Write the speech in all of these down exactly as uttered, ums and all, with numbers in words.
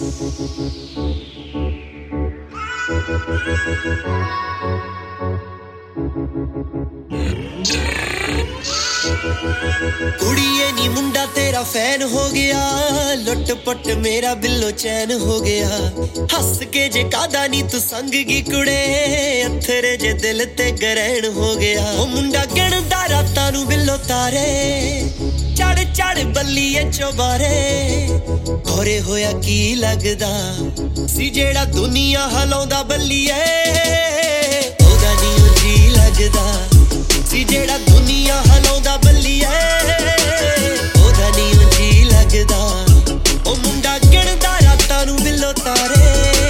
कुड़िए नी मुंडा तेरा फैन हो गया लुट पट मेरा बिल्लो चैन हो गया हस के जे कादा नी तू संग गी कुड़े अथरे जे दिल ते ग्रहण हो गया ओ मुंडा गिणदा रातां नू बिल्लो तारे चढ़ चढ़ बल्लीए चौबारे होरे होया की लगदा सी जेड़ा दुनिया हलाउंदा बल्लीए ओदा नी जी लगदा सी जेड़ा दुनिया हलाउंदा बल्लीए ओदा नी जी लगदा ओ मुंडा गिणदा रातां नू बिल्लो तारे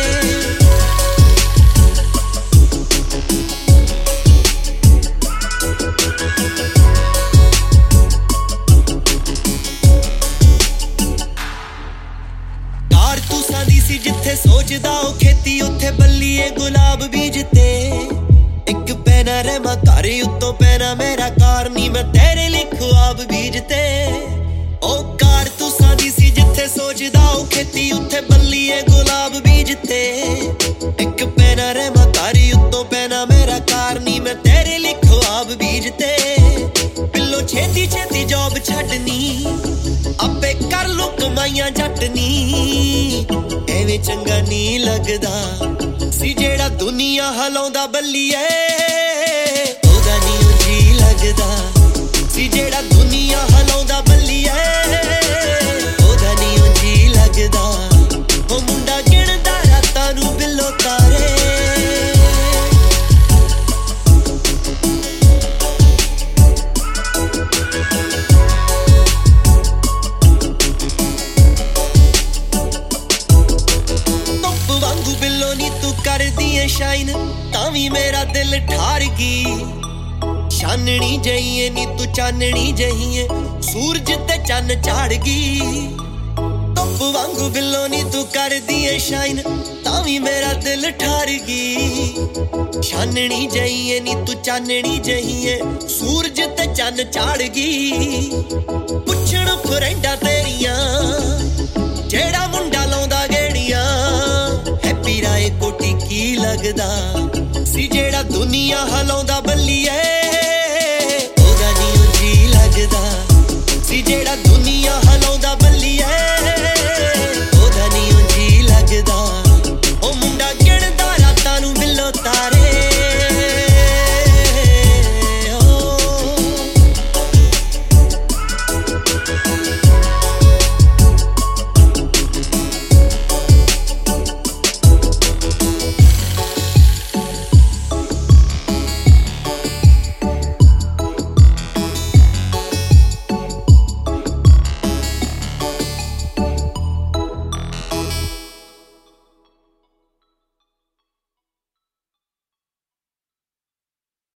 कार तू सादी सी जिथे सोचदा ओ खेती उत्थे बल्लीए गुलाब बीजते एक पैना रहमा कारी उत्तों पैना मेरा कार नी मैं तेरे लिए ख्वाब बीजते ओ कार तू सादी सी जिथे सोचदा ओ खेती उत्थे बल्लीए गुलाब बीजते एक पैना रहमा कारी उत्तों पैना मेरा कार नी मैं तेरे लिए ख्वाब बीजते बिल्लो छेती छेती जॉब छड्डनी अपे कर लो कमाइयां जटनी एवें चंगा नी लगदा सी जेड़ा दुनिया हलाउंदा बल्लीए ओदा नी जी लगदा सी जेड़ा दुनिया हलाउंदा बल्लीए ओदा नी जी लगदा ओ मुंडा गिणदा रातां नू बिल्लो तारे बिल्लो नी तू कर दिए शाइन तावी मेरा दिल ठार गई शाननी जइए नी तू चाननी जइए सूरज ते चन्न चाड़ गई धुप वांगू बिल्लो नी तू कर दिए शाइन तावी मेरा दिल ठार गई शाननी जइए नी तू चाननी जइए सूरज ते चन्न चाड़ गई पुछण फ्रेंडा तेरियां जेड़ा मुंडा लाउंदा गेड़ियां हैप्पी राय कोटी की लगदा सी जेड़ा दुनिया हलाउंदा बल्लीए